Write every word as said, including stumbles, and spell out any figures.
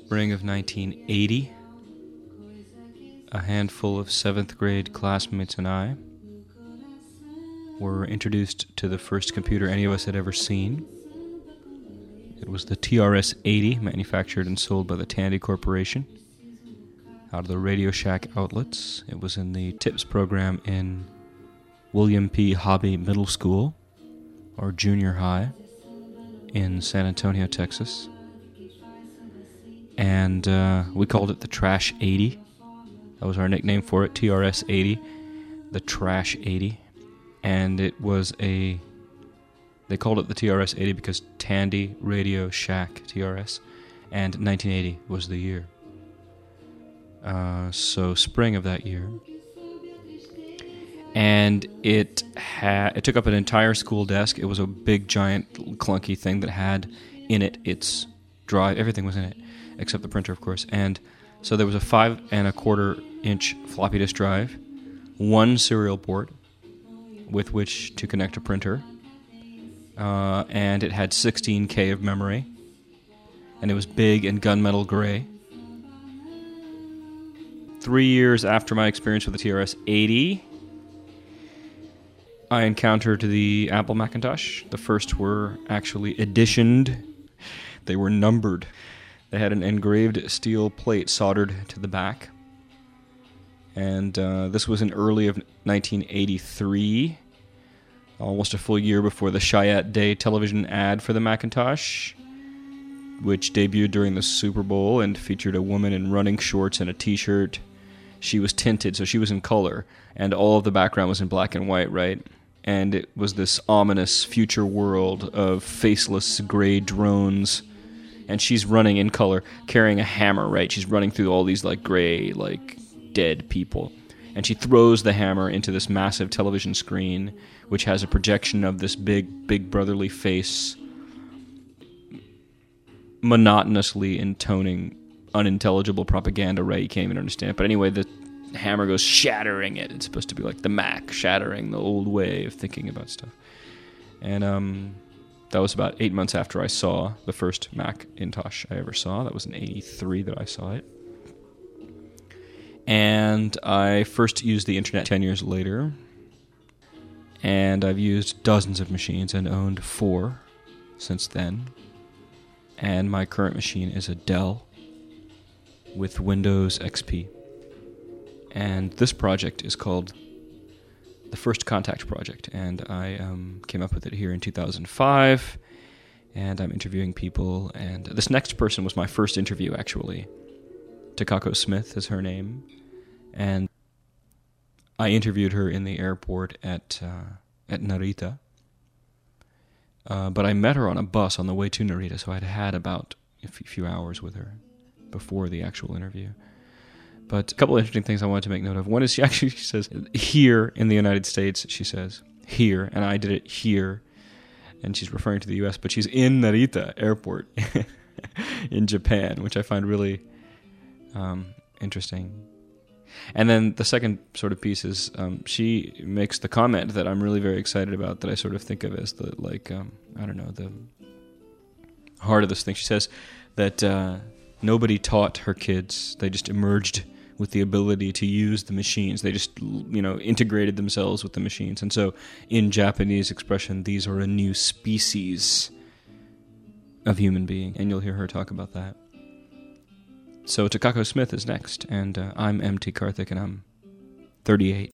spring of nineteen eighty, a handful of seventh grade classmates and I were introduced to the first computer any of us had ever seen. It was the T R S eighty, manufactured and sold by the Tandy Corporation out of the Radio Shack outlets. It was in the TIPS program in William P. Hobby Middle School, or junior high, in San Antonio, Texas. And uh, we called it the Trash eighty. That was our nickname for it, T R S eighty, the Trash eighty. And it was a... They called it the T R S eighty because Tandy Radio Shack T R S, and nineteen eighty was the year. Uh, so spring of that year. And it had it took up an entire school desk. It was a big, giant, clunky thing that had in it its drive. Everything was in it, except the printer, of course. And so there was a five and a quarter inch floppy disk drive, one serial port with which to connect a printer, uh, and it had sixteen K of memory, and it was big and gunmetal gray. Three years after my experience with the T R S eighty, I encountered the Apple Macintosh. The first were actually editioned. They were numbered. They had an engraved steel plate soldered to the back. And uh, this was in early of nineteen eighty-three, almost a full year before the Chiat Day television ad for the Macintosh, which debuted during the Super Bowl and featured a woman in running shorts and a t-shirt. She was tinted, so she was in color, and all of the background was in black and white, right? And it was this ominous future world of faceless gray drones, and she's running in color, carrying a hammer, right? She's running through all these like gray, like dead people, and she throws the hammer into this massive television screen, which has a projection of this big, big brotherly face, monotonously intoning unintelligible propaganda, right? You can't even understand it. But anyway, the hammer goes shattering it. It's supposed to be like the Mac shattering the old way of thinking about stuff. And um, that was about eight months after I saw the first Macintosh I ever saw. That was in eighty-three that I saw it. And I first used the internet ten years later. And I've used dozens of machines and owned four since then. And my current machine is a Dell with Windows X P. And this project is called the First Contact Project, and I um, came up with it here in two thousand five, and I'm interviewing people, and this next person was my first interview, actually. Takako Smith is her name, and I interviewed her in the airport at uh, at Narita, uh, but I met her on a bus on the way to Narita, so I'd had about a few hours with her before the actual interview. But a couple of interesting things I wanted to make note of. One is she actually she says, here in the United States, she says, here, and I did it here, and she's referring to the U S, but she's in Narita Airport in Japan, which I find really um, interesting. And then the second sort of piece is um, she makes the comment that I'm really very excited about, that I sort of think of as the, like, um, I don't know, the heart of this thing. She says that uh, nobody taught her kids. They just emerged with the ability to use the machines. They just, you know, integrated themselves with the machines. And so in Japanese expression, these are a new species of human being. And you'll hear her talk about that. So Takako Smith is next, and uh, I'm M T Karthik, and I'm thirty-eight.